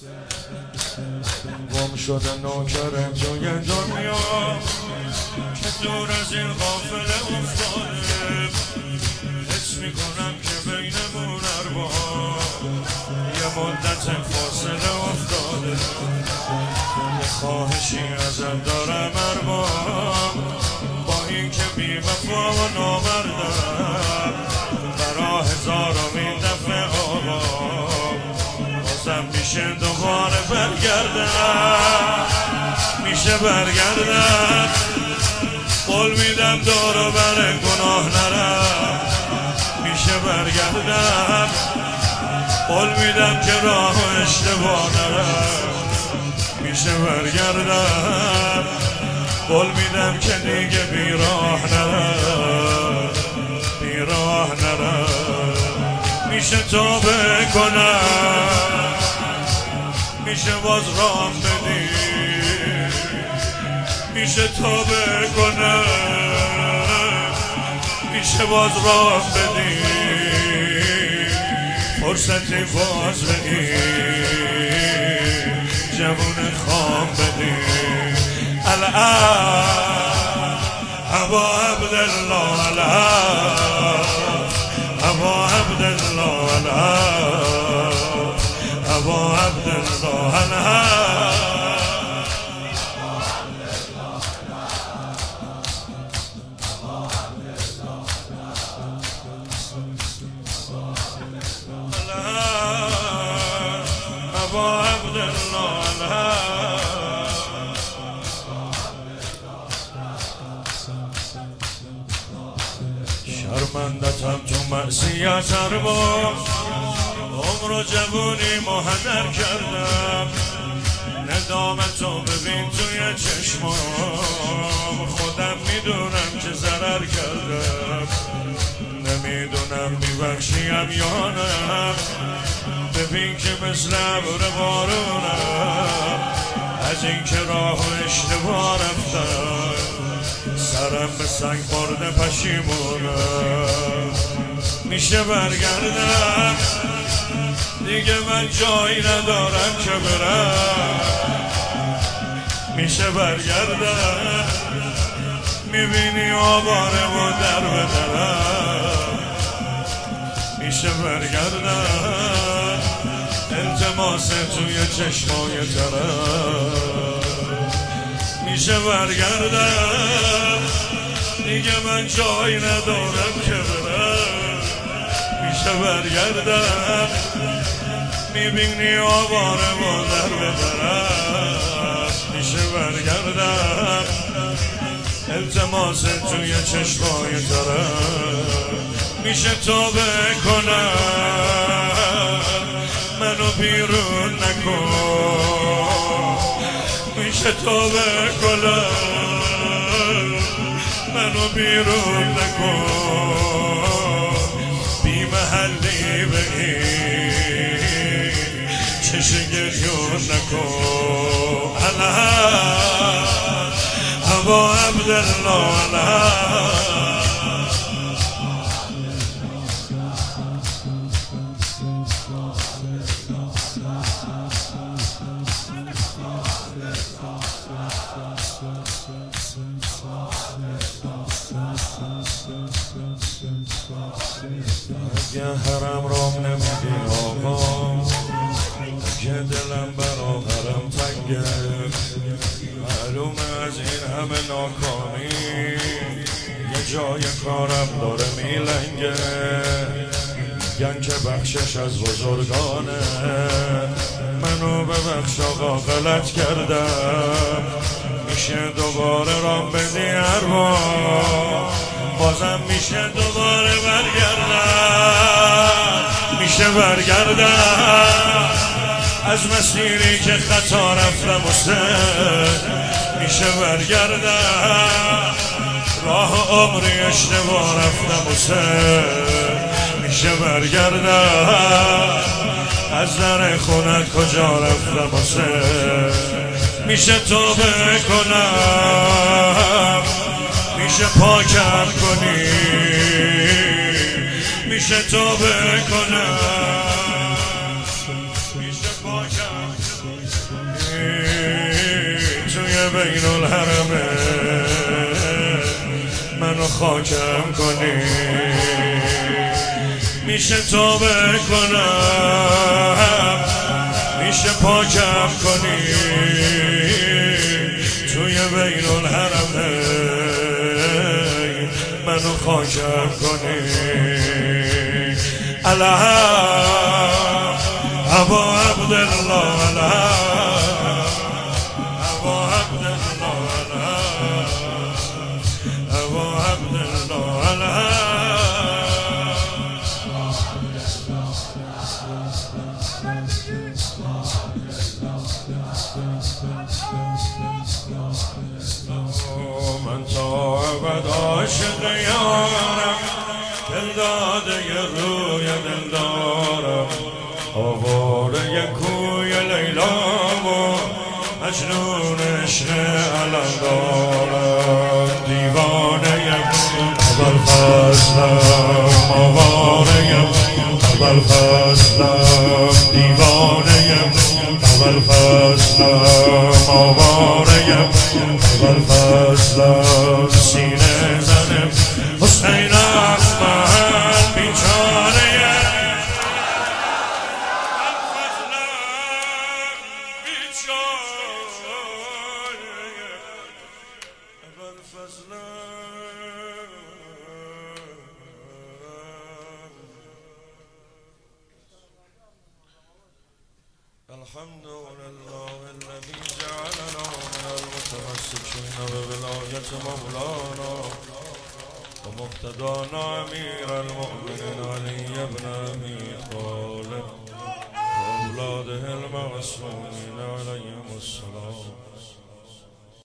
گم شده نوکرم توی دنیا که دور از این قافله افتاده. حس میکنم که بینمون ارباب یه مدت فاصله افتاده. یه خواهشی ازت دارم ارباب، با این که بی وفا و نامردم، برا هزارمین دفعه آباب بازم میشه دوباره برگردم، میشه برگردم. قول میدم دور و بر گناه نرم، میشه برگردم. قول میدم که راه و اشتباه نرم، میشه برگردم. قول میدم که دیگه بیراه نرم، بیراه نرم. میشه توبه کنم، میشه باز راه بدی، میشه توبه کنم، میشه باز راه بدی، فرصتی باز بدی، جوون خام بدی. الان ابا عبدالله، الان ابا عبدالله، الان ابا عبدالله، الان ابا عبدالله، شرمندتم تو معصیت ارباب، عمر و جوونی مهدر کردم. ندامتو ببین توی چشمام، خودم میدونم که ضرر کردم. نمیدونم میبخشیم یا نه، ببین که مثل ابر بارونم، از این که راه و اشتباه رفتم، سرم به سنگ خورده پشیمونم. میشه برگردم، دیگه من جایی ندارم که برم. میشه برگردم، میبینی آواره و در به درم. میشه برگردم، التماس توی چشمای ترم. میشه برگردم، دیگه من جایی ندارم که برم. میشه برگردم، میبینی آواره و در بدرم. میشه برگردم، التماس توی چشمای ترم. میشه توبه کنم، منو بیرون نکن. میشه توبه کنم، منو بیرون نکن. بی محلی به این چش گریون نکن. الان ابا عبدالله، الان اگه حرم رام نمیدی آقا، اگه دلم برا حرم تنگه، معلومه از این همه ناکامی یه جای کارم داره میلنگه. میگن که بخشش از بزرگانه، منو ببخش آقا غلط کردم. میشه دوباره رام بدی ارباب، بازم میشه دوباره برگردم. میشه برگردم از مسیری که خطا رفتم و میشه برگردم راه عمری اشتباه رفتم و میشه برگردم از در خونت کجا رفتم و میشه توبه کنم، میشه پاکم کنی، میشه توبه کنم، میشه پاکم توی بین الحرمه منو خاکم کنی میشه توبه کنم میشه پاکم کنی توی بین الحرمه منو خاکم کنی الله ابا عبدالله الله ابا عبدالله الله ابا عبدالله الله من تا ابد عاشق یارم دلداده روی دلدارم آواره کوی لیلام و مجنون عشق علم دارم دیوانه ابوالفضلم آواره ابوالفضلم دیوانه ابوالفضلم آواره ابوالفضلم سینه زنم حسین احمد بیچاره ابوالفضلم بیچاره ابوالفضلم الحمد لله الذي جعلنا من المتمسكين بولاية مولانا ومقتدانا أمير المؤمنين علي بن أبي طالب وأولاده المعصومين عليهم